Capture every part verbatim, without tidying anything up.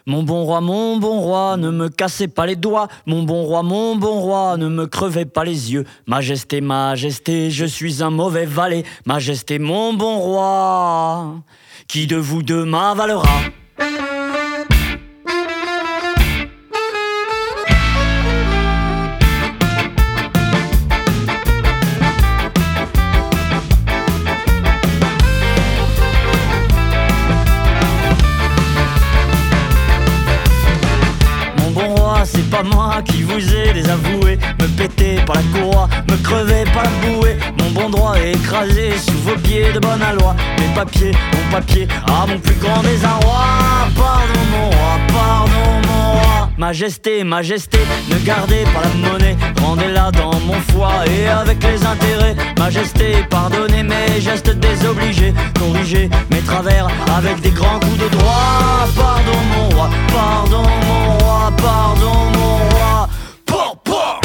Mon bon roi, mon bon roi, ne me cassez pas les doigts. Mon bon roi, mon bon roi, ne me crevez pas les yeux. Majesté, majesté, je suis un mauvais valet. Majesté, mon bon roi, qui de vous deux m'avalera? C'est pas moi qui vous ai désavoué, me péter par la courroie, me crever par la bouée. Mon bon droit est écrasé sous vos pieds de bonne aloi. Mes papiers, mon papier, à mon plus grand désarroi. Pardon mon roi, pardon mon roi. Majesté, majesté, ne gardez pas la monnaie, rendez-la dans mon foie et avec les intérêts. Majesté, pardonnez mes gestes désobligés, corrigez mes travers avec des grands coups de droit. Pardon mon roi, pardon mon roi, pardon mon roi. Pour, pour.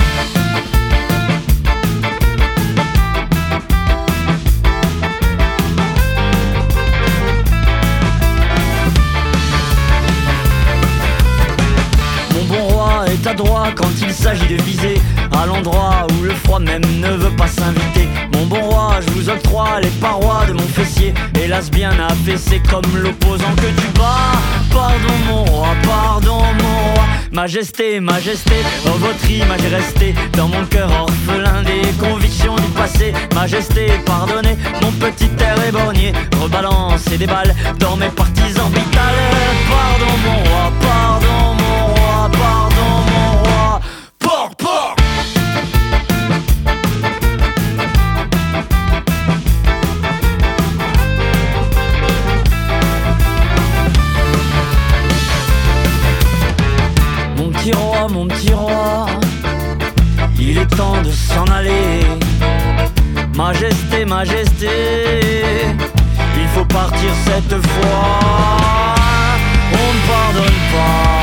Mon bon roi est adroit quand il s'agit de viser à l'endroit où le froid même ne veut pas s'inviter. Mon bon roi, je vous octroie les parois de mon fessier, hélas bien affaissé comme l'opposant que tu bats. Pardon mon roi, pardon mon roi. Majesté, majesté, dans votre image est restée dans mon cœur orphelin des convictions du passé. Majesté, pardonnez mon petit air éborgné, rebalancez des balles dans mes parties orbitales. Pardon mon roi, pardon mon roi, pardon mon roi. Por, por. Mon petit roi, mon petit roi, il est temps de s'en aller. Majesté, majesté, il faut partir cette fois. On ne pardonne pas.